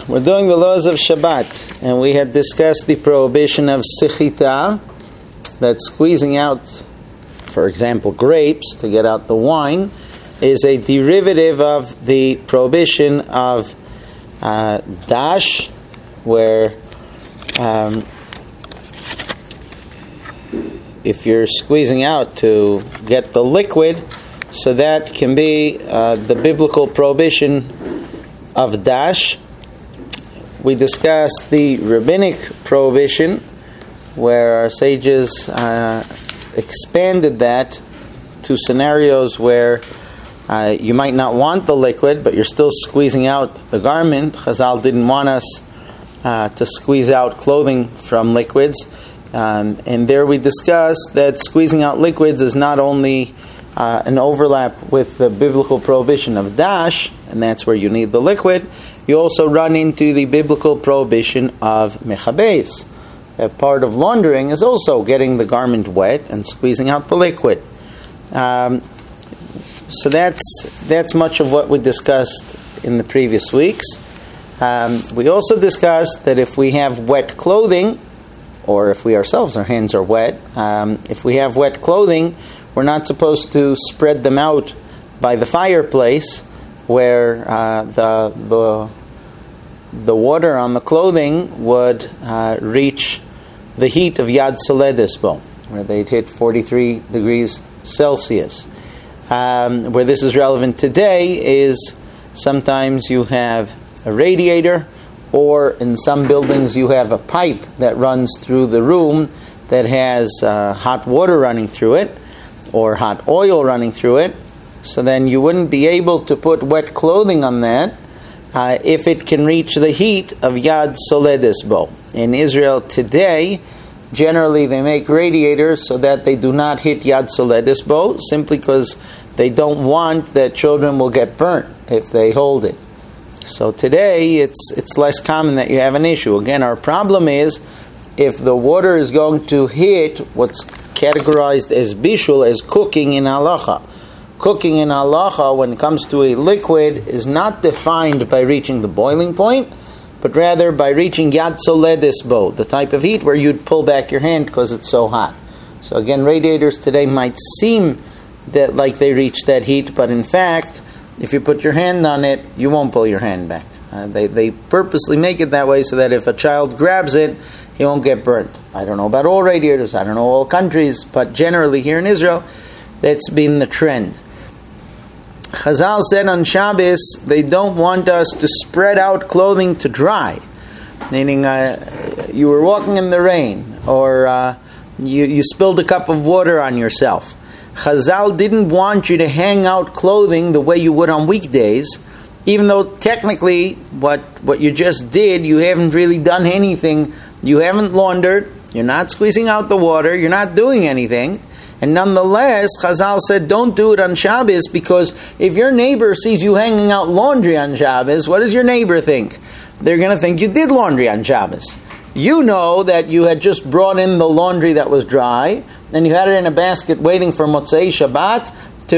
We're doing the laws of Shabbat, and we had discussed the prohibition of sichita, that squeezing out, for example, grapes to get out the wine, is a derivative of the prohibition of dash, where if you're squeezing out to get the liquid, so that can be the biblical prohibition of dash. We discussed the rabbinic prohibition, where our sages expanded that to scenarios where you might not want the liquid, but you're still squeezing out the garment. Chazal didn't want us to squeeze out clothing from liquids. And there we discussed that squeezing out liquids is not only an overlap with the biblical prohibition of dash, and that's where you need the liquid. You also run into the biblical prohibition of mechabes. A part of laundering is also getting the garment wet and squeezing out the liquid. So that's much of what we discussed in the previous weeks. We also discussed that if we have wet clothing, or if we ourselves, our hands are wet, if we have wet clothing, we're not supposed to spread them out by the fireplace, where the water on the clothing would reach the heat of Yad Soledis Bo, where they'd hit 43 degrees Celsius. Where this is relevant today is sometimes you have a radiator, or in some buildings you have a pipe that runs through the room that has hot water running through it, or hot oil running through it. So then you wouldn't be able to put wet clothing on that if it can reach the heat of Yad Soledis Bo. In Israel today, generally they make radiators so that they do not hit Yad Soledis Bo, simply because they don't want that children will get burnt if they hold it. So today it's less common that you have an issue. Again, our problem is if the water is going to hit what's categorized as bishul, as cooking in halacha. Cooking in halacha, when it comes to a liquid, is not defined by reaching the boiling point, but rather by reaching Yad Soledis Bo, the type of heat where you'd pull back your hand because it's so hot. So again, radiators today might seem that like they reach that heat, but in fact, if you put your hand on it, you won't pull your hand back. They purposely make it that way so that if a child grabs it, he won't get burnt. I don't know about all radiators, I don't know all countries, but generally here in Israel, that's been the trend. Chazal said on Shabbos, they don't want us to spread out clothing to dry. Meaning, you were walking in the rain, or you spilled a cup of water on yourself. Chazal didn't want you to hang out clothing the way you would on weekdays, even though technically what you just did, you haven't really done anything. You haven't laundered, you're not squeezing out the water, you're not doing anything. And nonetheless, Chazal said don't do it on Shabbos, because if your neighbor sees you hanging out laundry on Shabbos, what does your neighbor think? They're going to think you did laundry on Shabbos. You know that you had just brought in the laundry that was dry, and you had it in a basket waiting for Motzei Shabbat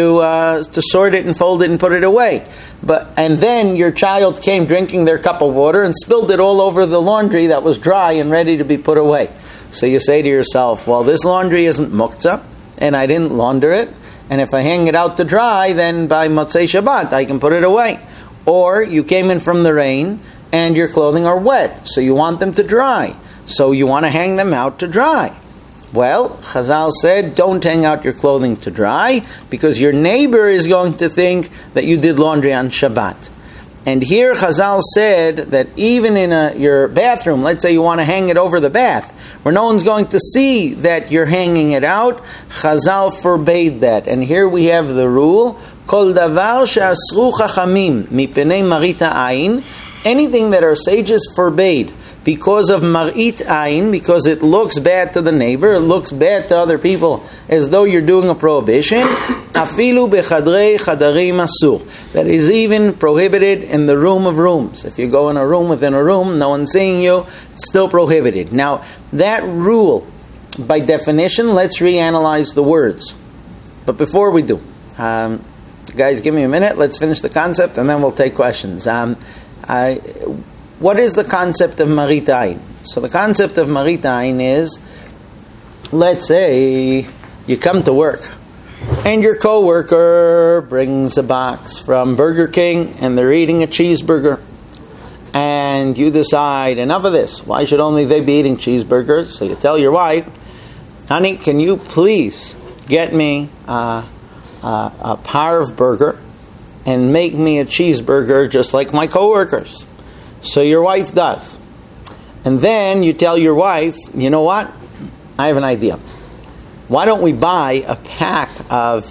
to sort it and fold it and put it away. And then your child came drinking their cup of water and spilled it all over the laundry that was dry and ready to be put away. So you say to yourself, well, this laundry isn't muktzah, and I didn't launder it, and if I hang it out to dry, then by Motzei Shabbat I can put it away. Or you came in from the rain, and your clothing are wet, so you want them to dry. So you want to hang them out to dry. Well, Chazal said, don't hang out your clothing to dry, because your neighbor is going to think that you did laundry on Shabbat. And here Chazal said that even in your bathroom, let's say you want to hang it over the bath, where no one's going to see that you're hanging it out, Chazal forbade that. And here we have the rule, Kol davar she'asru chachamim mipenei marita ayin, anything that our sages forbade because of marit ayin, because it looks bad to the neighbor, it looks bad to other people, as though you're doing a prohibition, afilu bechadrei chadarim asur, that is even prohibited in the room of rooms. If you go in a room within a room, no one's seeing you, it's still prohibited. Now, that rule, by definition, let's reanalyze the words. But before we do, guys, give me a minute, let's finish the concept, and then we'll take questions. what is the concept of Marit Ayin? So the concept of Marit Ayin is, let's say you come to work and your coworker brings a box from Burger King and they're eating a cheeseburger. And you decide, enough of this. Why should only they be eating cheeseburgers? So you tell your wife, honey, can you please get me a parv burger and make me a cheeseburger just like my coworkers? So your wife does. And then you tell your wife, you know what? I have an idea. Why don't we buy a pack of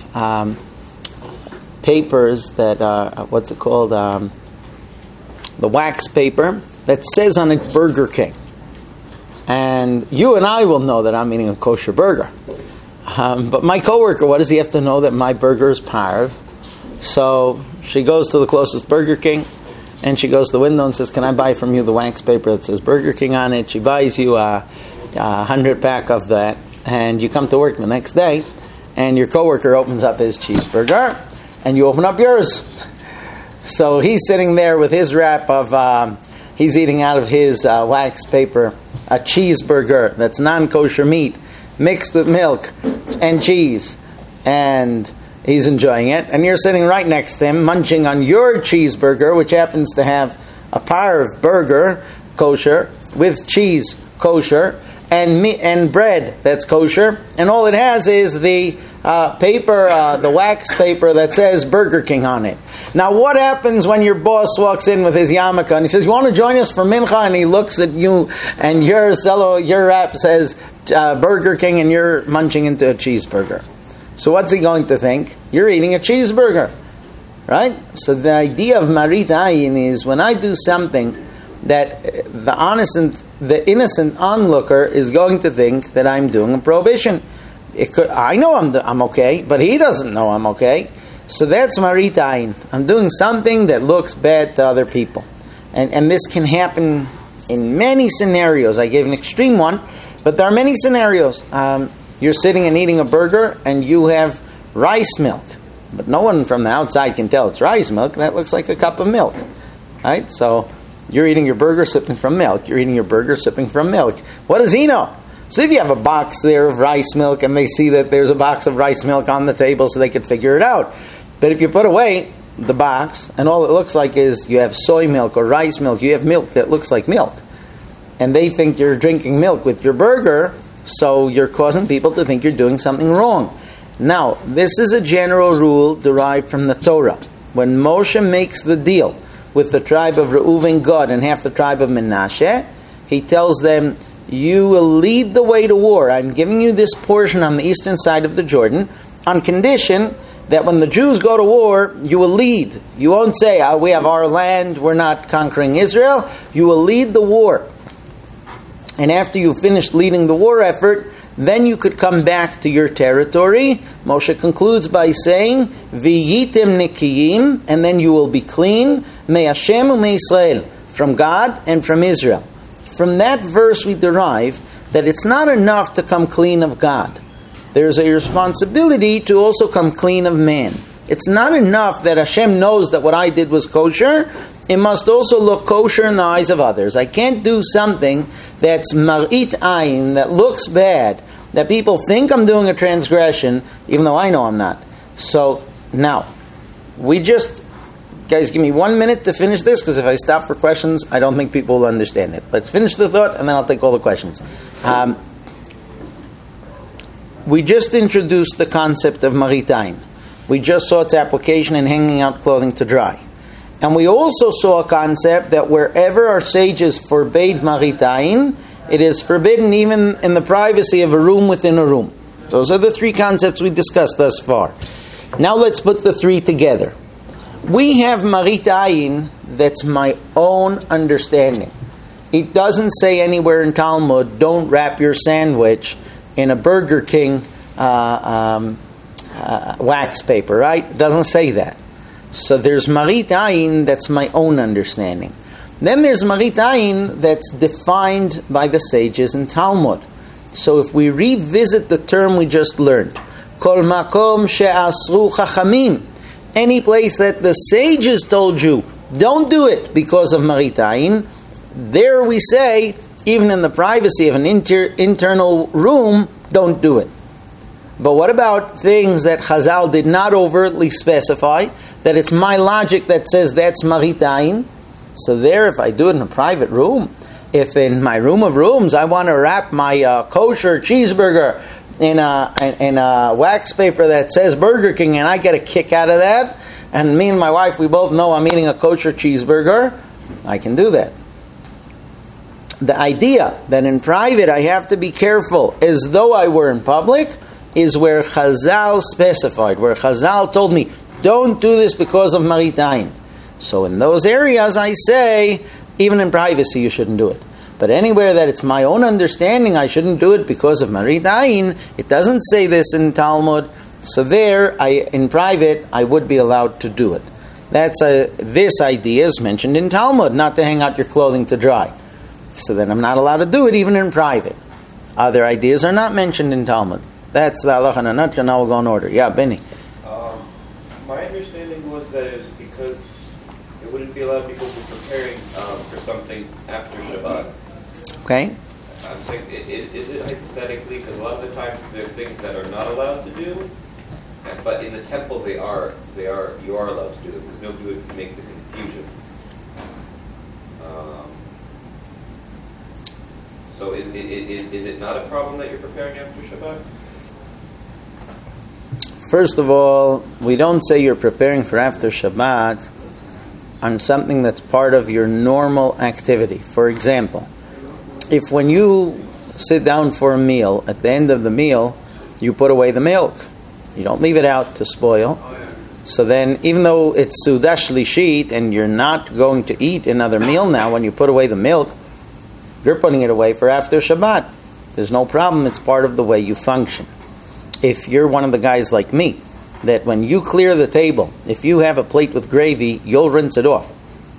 papers that are, what's it called? The wax paper that says on it Burger King. And you and I will know that I'm eating a kosher burger. But my coworker, what does he have to know that my burger is parv? So she goes to the closest Burger King and she goes to the window and says, can I buy from you the wax paper that says Burger King on it? She buys you a 100 pack of that, and you come to work the next day and your coworker opens up his cheeseburger and you open up yours. So he's sitting there with his wrap of, he's eating out of his wax paper a cheeseburger that's non-kosher meat mixed with milk and cheese, and he's enjoying it. And you're sitting right next to him munching on your cheeseburger, which happens to have a parv burger, kosher, with cheese, kosher, and meat and bread that's kosher, and all it has is the paper, the wax paper that says Burger King on it. Now, what happens when your boss walks in with his yarmulke and he says, "You want to join us for mincha?" And he looks at you, and your wrap says Burger King, and you're munching into a cheeseburger. So, what's he going to think? You're eating a cheeseburger, right? So, the idea of Marit Ayin is when I do something that the innocent onlooker is going to think that I'm doing a prohibition. I know I'm okay, but he doesn't know I'm okay. So that's Marit Ayin. I'm doing something that looks bad to other people. And this can happen in many scenarios. I gave an extreme one, but there are many scenarios. You're sitting and eating a burger and you have rice milk. But no one from the outside can tell it's rice milk. That looks like a cup of milk. Right? So you're eating your burger sipping from milk. You're eating your burger sipping from milk. What does he know? So if you have a box there of rice milk and they see that there's a box of rice milk on the table so they could figure it out. But if you put away the box and all it looks like is you have soy milk or rice milk, you have milk that looks like milk. And they think you're drinking milk with your burger, so you're causing people to think you're doing something wrong. Now, this is a general rule derived from the Torah. When Moshe makes the deal with the tribe of Reuven, Gad, and half the tribe of Menashe, he tells them, you will lead the way to war. I'm giving you this portion on the eastern side of the Jordan on condition that when the Jews go to war, you will lead. You won't say, we have our land, we're not conquering Israel. You will lead the war. And after you finish leading the war effort, then you could come back to your territory. Moshe concludes by saying, V'yitim nikiyim, and then you will be clean, me Hashem u'me Yisrael, from God and from Israel. From that verse we derive that it's not enough to come clean of God. There's a responsibility to also come clean of man. It's not enough that Hashem knows that what I did was kosher. It must also look kosher in the eyes of others. I can't do something that's Marit Ayin, that looks bad, that people think I'm doing a transgression, even though I know I'm not. So, now, guys, give me 1 minute to finish this, because if I stop for questions, I don't think people will understand it. Let's finish the thought, and then I'll take all the questions. We just introduced the concept of Marit Ayin. We just saw its application in hanging out clothing to dry. And we also saw a concept that wherever our sages forbade Marit Ayin, it is forbidden even in the privacy of a room within a room. Those are the three concepts we discussed thus far. Now let's put the three together. We have Marit Ayin that's my own understanding. It doesn't say anywhere in Talmud, don't wrap your sandwich in a Burger King wax paper, right? It doesn't say that. So there's Marit Ayin that's my own understanding. Then there's Marit Ayin that's defined by the sages in Talmud. So if we revisit the term we just learned, Kol makom she'asru chachamim, any place that the sages told you, don't do it because of Marit Ayin, there we say, even in the privacy of an internal room, don't do it. But what about things that Chazal did not overtly specify, that it's my logic that says that's Marit Ayin? So there, if I do it in a private room, if in my room of rooms I want to wrap my kosher cheeseburger in a wax paper that says Burger King, and I get a kick out of that, and me and my wife, we both know I'm eating a kosher cheeseburger, I can do that. The idea that in private I have to be careful as though I were in public is where Chazal specified, where Chazal told me, don't do this because of Marit Ayin. So in those areas I say, even in privacy you shouldn't do it. But anywhere that it's my own understanding I shouldn't do it because of Marit Ayin, it doesn't say this in Talmud, so there, in private, I would be allowed to do it. This idea is mentioned in Talmud, not to hang out your clothing to dry. So then I'm not allowed to do it even in private. Other ideas are not mentioned in Talmud. That's the halacha in a nutshell. Now we'll go in order. Yeah, Benny. My understanding was that it was because it wouldn't be allowed because we're preparing for something after Shabbat. Okay. I'm saying, is it hypothetically, because a lot of the times there are things that are not allowed to do, but in the temple you are allowed to do them because nobody would make the confusion. So is it not a problem that you're preparing after Shabbat? First of all, we don't say you're preparing for after Shabbat on something that's part of your normal activity. For example, if when you sit down for a meal, at the end of the meal, you put away the milk. You don't leave it out to spoil. So then, even though it's Sudah Shlishit and you're not going to eat another meal now, when you put away the milk, you're putting it away for after Shabbat. There's no problem. It's part of the way you function. If you're one of the guys like me, that when you clear the table, if you have a plate with gravy, you'll rinse it off.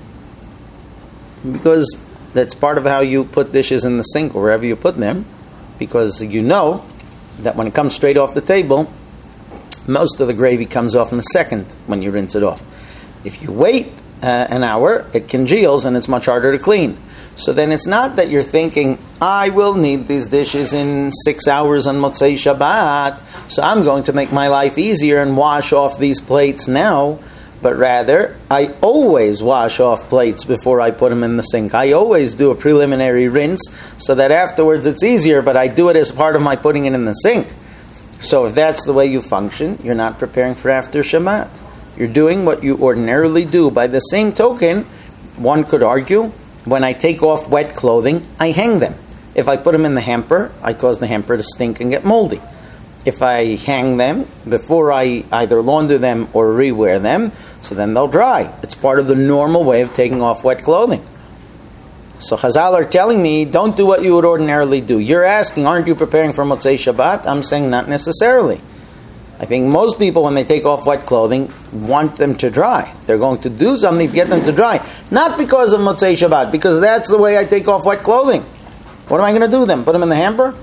Because that's part of how you put dishes in the sink or wherever you put them. Because you know that when it comes straight off the table, most of the gravy comes off in a second when you rinse it off. If you wait an hour, it congeals and it's much harder to clean. So then it's not that you're thinking, I will need these dishes in 6 hours on Motzei Shabbat, so I'm going to make my life easier and wash off these plates now. But rather, I always wash off plates before I put them in the sink. I always do a preliminary rinse so that afterwards it's easier, but I do it as part of my putting it in the sink. So if that's the way you function, you're not preparing for after Shabbat. You're doing what you ordinarily do. By the same token, one could argue, when I take off wet clothing, I hang them. If I put them in the hamper, I cause the hamper to stink and get moldy. If I hang them before I either launder them or rewear them, so then they'll dry. It's part of the normal way of taking off wet clothing. So Chazal are telling me, don't do what you would ordinarily do. You're asking, aren't you preparing for Motzei Shabbat? I'm saying not necessarily. I think most people, when they take off wet clothing, want them to dry. They're going to do something to get them to dry. Not because of Motzei Shabbat, because that's the way I take off wet clothing. What am I going to do then? Put them in the hamper?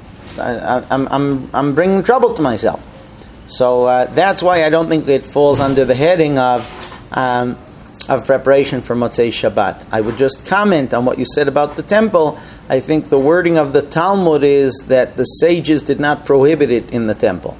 I'm bringing trouble to myself. So that's why I don't think it falls under the heading of preparation for Motzei Shabbat. I would just comment on what you said about the temple. I think the wording of the Talmud is that the sages did not prohibit it in the temple.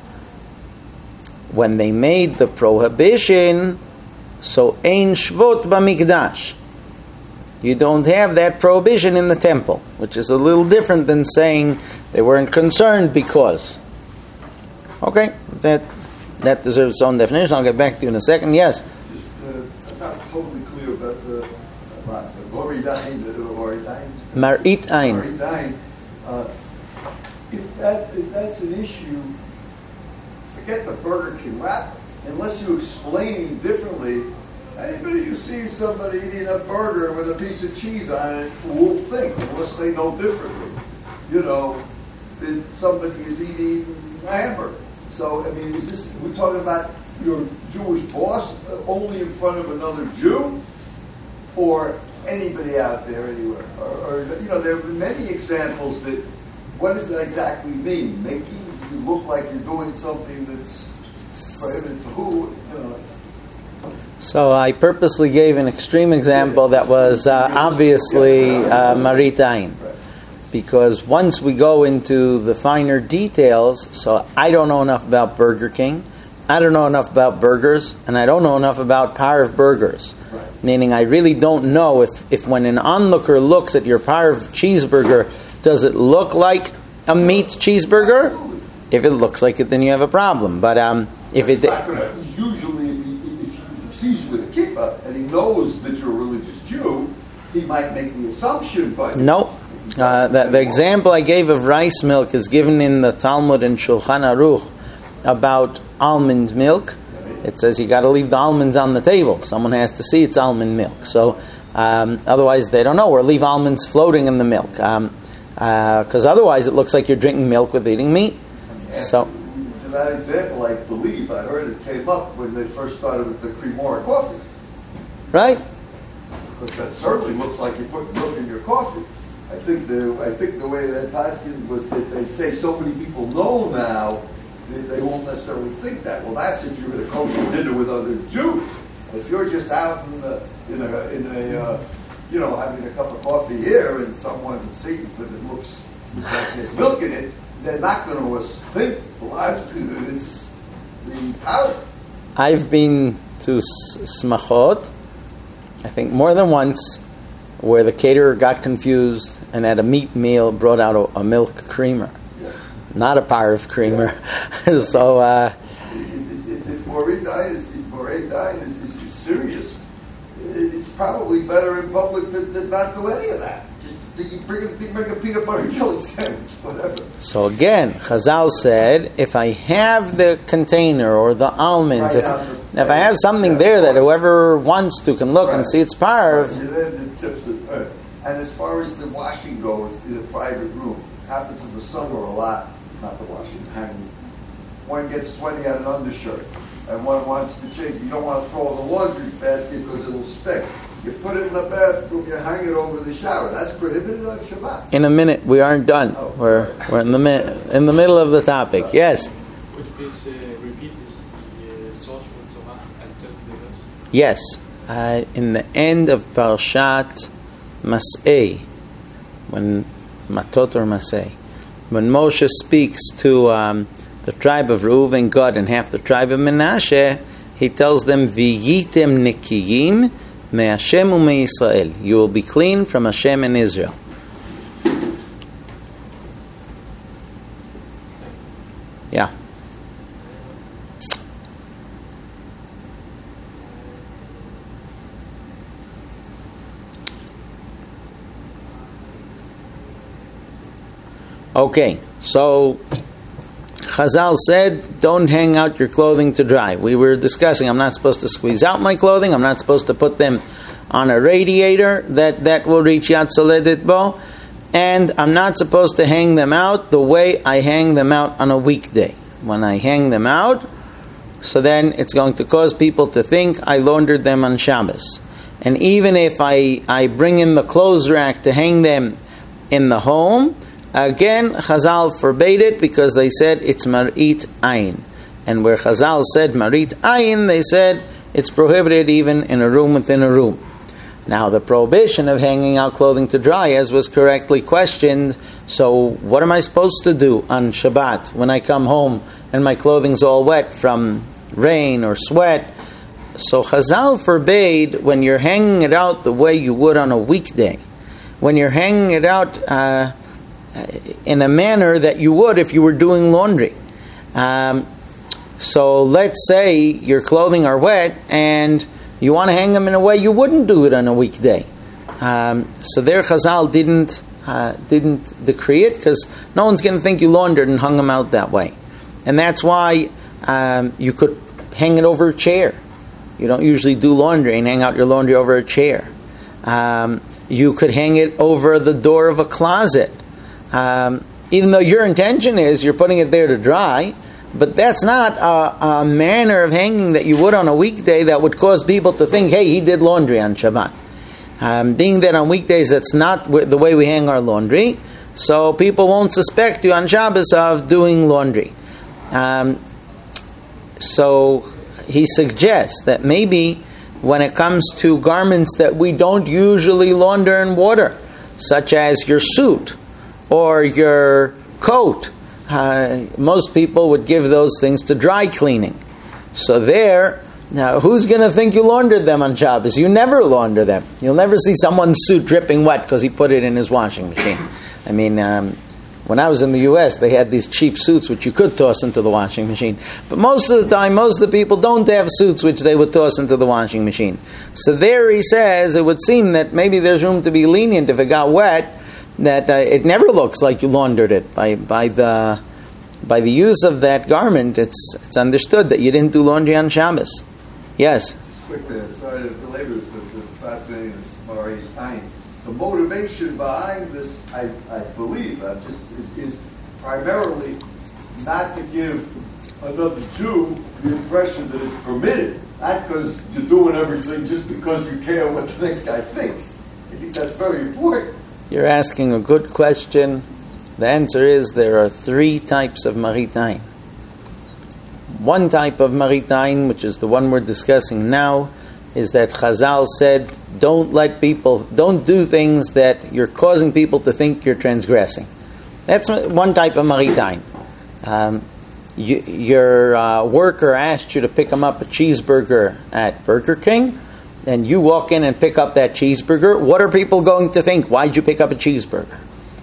When they made the prohibition, so ein shvot b'mikdash. You don't have that prohibition in the temple, which is a little different than saying they weren't concerned because. Okay, that deserves its own definition. I'll get back to you in a second. Yes? Just, I'm not totally clear about the Marit Ayin. Marit Ayin. If that's an issue, forget the Burger King wrap. Unless you explain differently, anybody who sees somebody eating a burger with a piece of cheese on it will think, unless they know differently, that somebody is eating a hamburger. So, I mean, we're talking about your Jewish boss only in front of another Jew, or anybody out there anywhere? Or there have been many examples that, what does that exactly mean? Making you look like you're doing something that's prohibited to who? So I purposely gave an extreme example that was obviously Marit Ayin. Because once we go into the finer details, so I don't know enough about Burger King, I don't know enough about burgers, and I don't know enough about Parv burgers. Right. Meaning I really don't know if when an onlooker looks at your Parv cheeseburger, does it look like a meat cheeseburger? Absolutely. If it looks like it, then you have a problem. But if It's it... not gonna, usually, if he sees you with a kippah and he knows that you're a religious Jew, he might make the assumption, but... No. The example I gave of rice milk is given in the Talmud and Shulchan Aruch about almond milk. It says you got to leave the almonds on the table. Someone has to see it's almond milk. So otherwise they don't know. Or leave almonds floating in the milk. Because otherwise it looks like you're drinking milk with eating meat. So to that example, I believe, I heard it came up when they first started with the Cremora coffee. right? Because that certainly looks like you put milk in your coffee. I think the way that Paskin was that they say so many people know now that they won't necessarily think that. Well, that's if you're at a kosher dinner with other Jews. If you're just out in a having a cup of coffee here and someone sees that it looks like there's milk in it, they're not going to think logically that it's the powder. I've been to smachot, I think more than once, where the caterer got confused and at a meat meal brought out a milk creamer, not a Parv creamer. So if Moreh Dayan is serious, it's probably better in public than not do any of that. Just bring a peanut butter jelly sandwich, whatever. So again, Chazal said, if I have the container or the almonds, if I have something there that whoever wants to can look and see it's Parv. And as far as the washing goes in a private room, it happens in the summer a lot. Not the washing, hanging. One gets sweaty on an undershirt, and one wants to change. You don't want to throw in the laundry basket because it'll stick. You put it in the bathroom, you hang it over the shower. That's prohibited on Shabbat. In a minute, we aren't done. Oh, we're in the middle of the topic. Yes. Could you please repeat the source for Torah and tell the verse? Yes. In the end of Parshat Mas'eh, when Matot or Mas'eh, when Moshe speaks to the tribe of Reuven, Gad, and half the tribe of Menashe, he tells them, "V'yitem nikiyim me Hashem u'me Yisrael." You will be clean from Hashem and Israel. Yeah. Okay, so Chazal said, don't hang out your clothing to dry. We were discussing, I'm not supposed to squeeze out my clothing, I'm not supposed to put them on a radiator that will reach Yad Soledet Bo, and I'm not supposed to hang them out the way I hang them out on a weekday. When I hang them out, so then it's going to cause people to think I laundered them on Shabbos. And even if I bring in the clothes rack to hang them in the home, again, Chazal forbade it because they said it's Marit Ayin. And where Chazal said Marit Ayin, they said it's prohibited even in a room within a room. Now, the prohibition of hanging out clothing to dry, as was correctly questioned, so what am I supposed to do on Shabbat when I come home and my clothing's all wet from rain or sweat? So Chazal forbade when you're hanging it out the way you would on a weekday. When you're hanging it out in a manner that you would if you were doing laundry. So let's say your clothing are wet and you want to hang them in a way you wouldn't do it on a weekday. So there Chazal didn't decree it because no one's going to think you laundered and hung them out that way. And that's why you could hang it over a chair. You don't usually do laundry and hang out your laundry over a chair. You could hang it over the door of a closet. Even though your intention is you're putting it there to dry, but that's not a manner of hanging that you would on a weekday that would cause people to think, hey, he did laundry on Shabbat. Being that on weekdays that's not the way we hang our laundry, so people won't suspect you on Shabbos of doing laundry. So he suggests that maybe when it comes to garments that we don't usually launder in water, such as your suit or your coat, most people would give those things to dry cleaning. So now who's going to think you laundered them on Shabbos? You never launder them. You'll never see someone's suit dripping wet because he put it in his washing machine. I mean, when I was in the U.S., they had these cheap suits which you could toss into the washing machine. But most of the time, most of the people don't have suits which they would toss into the washing machine. So there he says, it would seem that maybe there's room to be lenient if it got wet, that it never looks like you laundered it. By the use of that garment, it's understood that you didn't do laundry on Shabbos. Yes? Quickly, sorry to belabor this, but it's fascinating, this Mari Ein. The motivation behind this, I believe, is primarily not to give another Jew the impression that it's permitted, not because you're doing everything just because you care what the next guy thinks. I think that's very important. You're asking a good question. The answer is there are 3 types of Marit Ein. One type of Marit Ein, which is the one we're discussing now, is that Chazal said, don't do things that you're causing people to think you're transgressing. That's one type of Marit Ein. Your worker asked you to pick him up a cheeseburger at Burger King, and you walk in and pick up that cheeseburger. What are people going to think? Why'd you pick up a cheeseburger?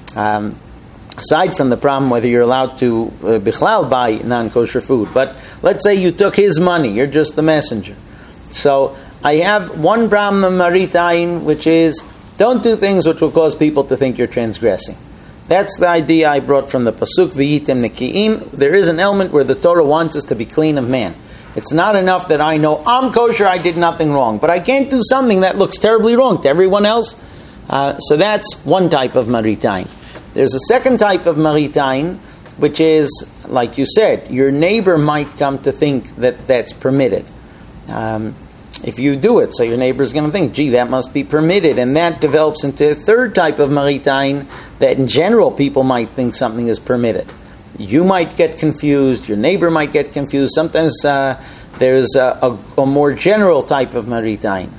Aside from the problem whether you're allowed to bichlal buy non-kosher food, but let's say you took his money, you're just the messenger. So I have one problem of Marit Ein, which is don't do things which will cause people to think you're transgressing. That's the idea I brought from the pasuk V'yitem Neki'im. There is an element where the Torah wants us to be clean of man. It's not enough that I know I'm kosher, I did nothing wrong, but I can't do something that looks terribly wrong to everyone else. So that's one type of Marit Ein. There's a second type of Marit Ein, which is, like you said, your neighbor might come to think that that's permitted. If you do it, so your neighbor's going to think, gee, that must be permitted. And that develops into a third type of Marit Ein, that in general people might think something is permitted. You might get confused, your neighbor might get confused. Sometimes there's a more general type of Marit Ein.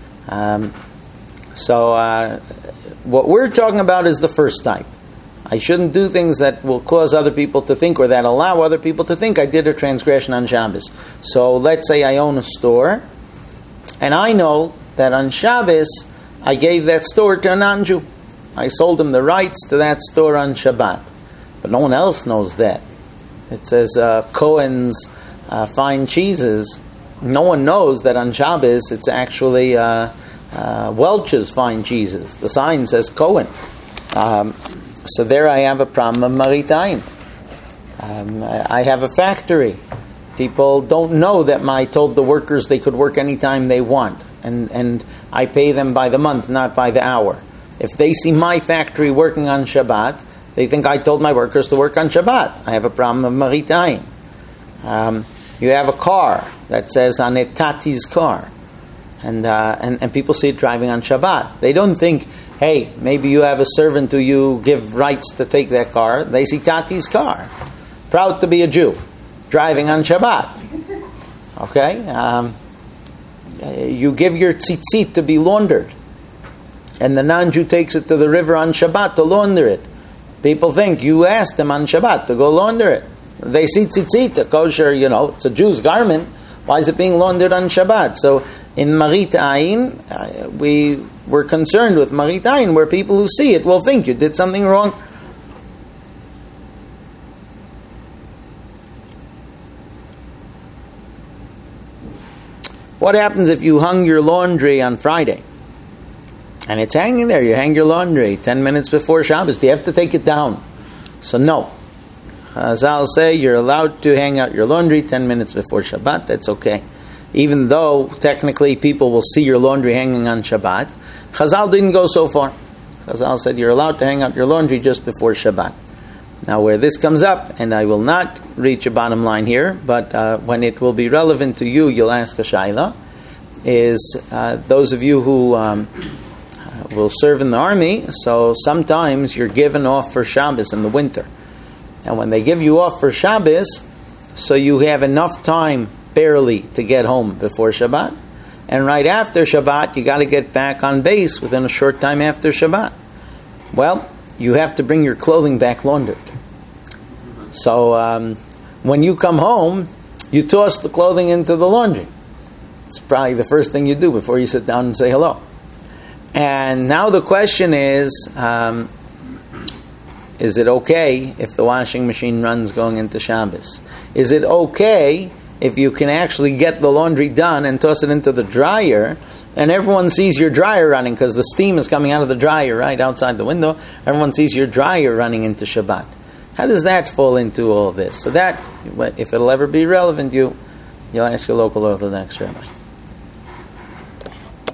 So what we're talking about is the first type. I shouldn't do things that will cause other people to think, or that allow other people to think I did a transgression on Shabbos. So let's say I own a store, and I know that on Shabbos I gave that store to a non-Jew. I sold him the rights to that store on Shabbat. But no one else knows that. It says Cohen's fine cheeses. No one knows that on Shabbos it's actually Welch's fine cheeses. The sign says Cohen. So there I have a problem of Marit Ein. I have a factory. People don't know that I told the workers they could work anytime they want. And I pay them by the month, not by the hour. If they see my factory working on Shabbat, they think I told my workers to work on Shabbat. I have a problem of Marit Ein. You have a car that says on it Tati's car. And people see it driving on Shabbat. They don't think, hey, maybe you have a servant who you give rights to take that car. They see Tati's car. Proud to be a Jew. Driving on Shabbat. Okay? You give your tzitzit to be laundered. And the non-Jew takes it to the river on Shabbat to launder it. People think you asked them on Shabbat to go launder it. They see tzitzit, a kosher, it's a Jew's garment. Why is it being laundered on Shabbat? So in Marit Ein, we were concerned with Marit Ein, where people who see it will think you did something wrong. What happens if you hung your laundry on Friday? And it's hanging there. You hang your laundry 10 minutes before Shabbos. Do you have to take it down? So no. Chazal say you're allowed to hang out your laundry 10 minutes before Shabbat. That's okay. Even though technically people will see your laundry hanging on Shabbat. Chazal didn't go so far. Chazal said you're allowed to hang out your laundry just before Shabbat. Now where this comes up, and I will not reach a bottom line here, but when it will be relevant to you, you'll ask a shayla, is those of you who will serve in the army, so sometimes you're given off for Shabbos in the winter. And when they give you off for Shabbos, so you have enough time barely to get home before Shabbat. And right after Shabbat, you got to get back on base within a short time after Shabbat. Well, you have to bring your clothing back laundered. So when you come home, you toss the clothing into the laundry. It's probably the first thing you do before you sit down and say hello. And now the question is it okay if the washing machine runs going into Shabbos? Is it okay if you can actually get the laundry done and toss it into the dryer, and everyone sees your dryer running because the steam is coming out of the dryer right outside the window? Everyone sees your dryer running into Shabbat. How does that fall into all this? So that, if it'll ever be relevant, you'll ask your local Orthodox rabbi.